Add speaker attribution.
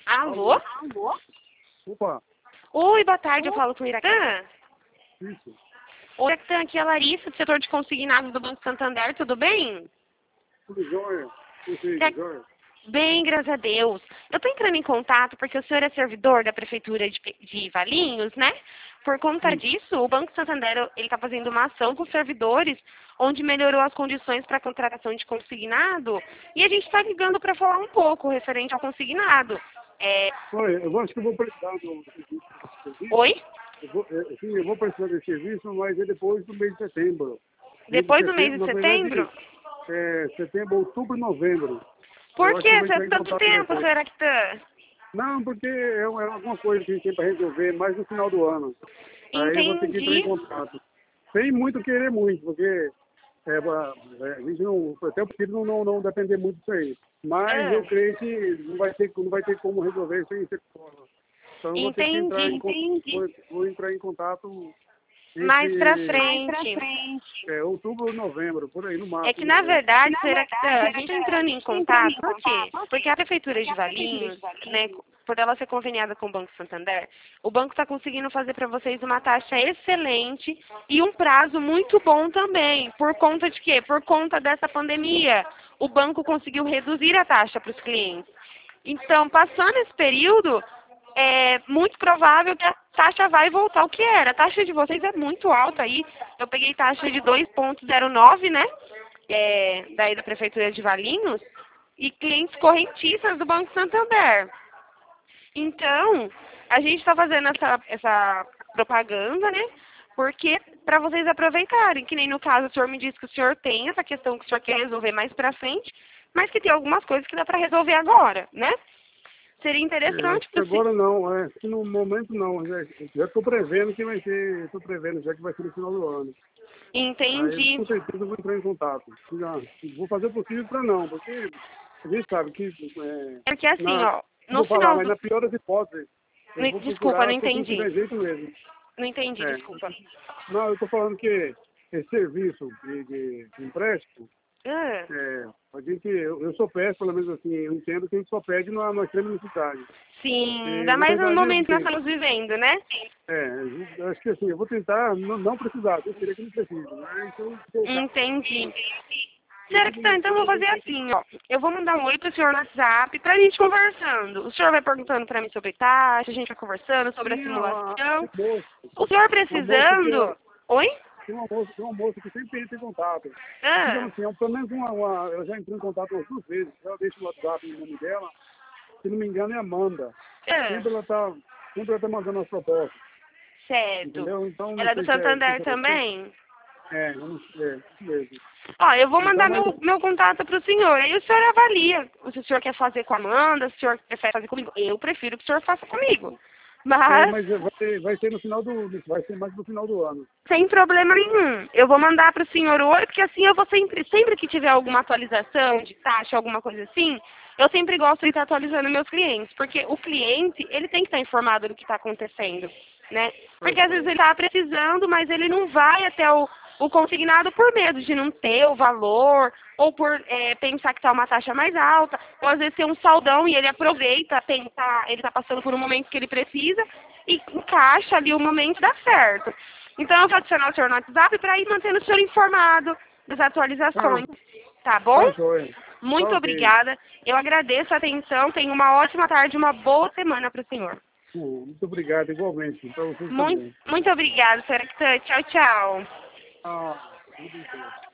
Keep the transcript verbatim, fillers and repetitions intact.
Speaker 1: Alô?
Speaker 2: Alô? Opa,
Speaker 1: Oi, boa tarde, eu falo com o Iracan.
Speaker 2: isso.
Speaker 1: Oi, Iracan, aqui é a Larissa, do setor de consignados do Banco Santander, tudo bem?
Speaker 2: Tudo jóia? Tudo
Speaker 1: É-
Speaker 2: jóia?
Speaker 1: Bem, graças a Deus. Eu estou entrando em contato porque o senhor é servidor da Prefeitura de, Pe- de Valinhos, né? Por conta
Speaker 2: Sim.
Speaker 1: disso, o Banco Santander ele está fazendo uma ação com os servidores, onde melhorou as condições para a contratação de consignado, e a gente está ligando para falar um pouco referente ao consignado. É,
Speaker 2: Olha, eu acho que eu vou precisar do serviço. serviço.
Speaker 1: Oi?
Speaker 2: Eu vou, é, sim, eu vou precisar desse serviço, mas é depois do mês de setembro. Mês de
Speaker 1: Depois do mês
Speaker 2: setembro,
Speaker 1: de
Speaker 2: na verdade,
Speaker 1: setembro?
Speaker 2: é setembro, outubro, novembro. Eu
Speaker 1: Por
Speaker 2: acho
Speaker 1: que
Speaker 2: que eu vou
Speaker 1: isso é
Speaker 2: entrar em
Speaker 1: tanto
Speaker 2: contato com
Speaker 1: tempo,
Speaker 2: você.
Speaker 1: senhor Actan?
Speaker 2: Não, porque é, é alguma coisa que a gente tem para resolver mais no final do ano. Aí eu vou ter que entrar em
Speaker 1: Entendi.
Speaker 2: contato. Sem muito querer muito, porque é, ba- é, a gente não, até eu prefiro não, não, não depender muito disso aí. Mas
Speaker 1: Ah,
Speaker 2: eu creio que não vai ter, não vai ter como resolver sem ser forma. Então eu vou ter que entrar em
Speaker 1: entendi.
Speaker 2: contato, vou, vou entrar em contato
Speaker 1: Mais pra
Speaker 2: entre
Speaker 1: frente.
Speaker 2: é, outubro ou novembro, por aí no
Speaker 1: É que,
Speaker 2: máximo,
Speaker 1: na
Speaker 2: novembro.
Speaker 1: verdade, senhor Actan, a gente tá entrando em contato, por quê? Porque a Prefeitura de Valinhos, né, por ela ser conveniada com o Banco Santander, o banco está conseguindo fazer para vocês uma taxa excelente e um prazo muito bom também. Por conta de quê? Por conta dessa pandemia. O banco conseguiu reduzir a taxa para os clientes. Então, passando esse período, é muito provável que a taxa vai voltar ao que era. A taxa de vocês é muito alta aí. Eu peguei taxa de dois ponto zero nove, né? É, daí da Prefeitura de Valinhos, e clientes correntistas do Banco Santander. Então, a gente está fazendo essa, essa propaganda, né? Porque para vocês aproveitarem, que nem no caso o senhor me disse que o senhor tem essa questão que o senhor quer resolver mais para frente, mas que tem algumas coisas que dá para resolver agora, né? Seria
Speaker 2: É,
Speaker 1: interessante
Speaker 2: acho que
Speaker 1: para
Speaker 2: agora não, é, acho que no momento não. Já estou prevendo que vai ser, estou prevendo já que vai ser no final do ano. Aí,
Speaker 1: Entendi.
Speaker 2: com certeza, eu vou entrar em contato. Já, vou fazer o possível para não, porque a gente sabe que, é,
Speaker 1: É porque assim,
Speaker 2: na,
Speaker 1: ó, no
Speaker 2: vou falar,
Speaker 1: final
Speaker 2: mas
Speaker 1: do...
Speaker 2: na pior das hipóteses, eu
Speaker 1: ne-
Speaker 2: vou
Speaker 1: Desculpa, não
Speaker 2: procurar se não
Speaker 1: entendi.
Speaker 2: tiver jeito mesmo.
Speaker 1: Não entendi,
Speaker 2: É.
Speaker 1: desculpa.
Speaker 2: Não, eu estou falando que esse serviço de, de, de empréstimo,
Speaker 1: Ah,
Speaker 2: é, a gente, eu, eu sou péssimo, pelo menos assim, eu entendo que a gente só pede numa, numa extrema necessidade.
Speaker 1: sim,
Speaker 2: E,
Speaker 1: ainda
Speaker 2: na
Speaker 1: mais no
Speaker 2: verdade,
Speaker 1: momento que nós
Speaker 2: assim,
Speaker 1: estamos vivendo, né?
Speaker 2: é, eu acho que assim, eu vou tentar não, não precisar, eu queria que não precise, né? Então, voltar.
Speaker 1: Entendi. Será que tá? Então eu vou fazer assim, ó. Eu vou mandar um oi pro senhor no WhatsApp pra gente conversando. O senhor vai perguntando pra mim sobre taxa, a gente vai conversando sobre a
Speaker 2: Tinha uma,
Speaker 1: simulação.
Speaker 2: uma moça,
Speaker 1: O senhor
Speaker 2: uma moça que
Speaker 1: precisando...
Speaker 2: ela,
Speaker 1: Oi?
Speaker 2: tinha uma moça, tinha uma moça que sempre entra em contato.
Speaker 1: Ah,
Speaker 2: Digamos assim, é, pelo menos uma, uma, ela já entrou em contato umas duas vezes. Ela deixa o WhatsApp no nome dela, se não me engano é Amanda.
Speaker 1: ah,
Speaker 2: Sempre ela tá, sempre ela tá mandando as propostas,
Speaker 1: certo.
Speaker 2: entendeu? Então não
Speaker 1: Ela é do
Speaker 2: sei se é, não sei
Speaker 1: Santander
Speaker 2: se é você.
Speaker 1: também?
Speaker 2: É, eu não sei, é, isso mesmo.
Speaker 1: Ó, eu vou
Speaker 2: Então,
Speaker 1: mandar
Speaker 2: mas,
Speaker 1: meu, meu contato pro senhor. Aí o senhor avalia se o senhor quer fazer com a Amanda, se o senhor prefere fazer comigo. Eu prefiro que o senhor faça comigo.
Speaker 2: é,
Speaker 1: Mas
Speaker 2: mas vai ser, vai ser no final do, vai ser mais no final do ano.
Speaker 1: sem problema nenhum. Eu vou mandar para o senhor hoje, porque assim eu vou sempre, sempre que tiver alguma atualização de taxa, alguma coisa assim, eu sempre gosto de estar atualizando meus clientes, porque o cliente, ele tem que estar informado do que está acontecendo, né? Porque às vezes ele está precisando, mas ele não vai até o, o consignado por medo de não ter o valor, ou por é, pensar que está uma taxa mais alta, ou às vezes tem um saldão e ele aproveita, tentar, ele está passando por um momento que ele precisa, e encaixa ali o momento e dá certo. Então eu vou adicionar o senhor no WhatsApp para ir mantendo o senhor informado das
Speaker 2: Tá,
Speaker 1: atualizações. Tá bom?
Speaker 2: tá joia. Tá
Speaker 1: Muito
Speaker 2: ok.
Speaker 1: obrigada. Eu agradeço a atenção. Tenha uma ótima tarde, uma boa semana para o senhor.
Speaker 2: Muito obrigado, igualmente, para vocês
Speaker 1: Muito,
Speaker 2: também.
Speaker 1: muito obrigada, senhora. Tchau, tchau.
Speaker 2: Ah, tudo bem.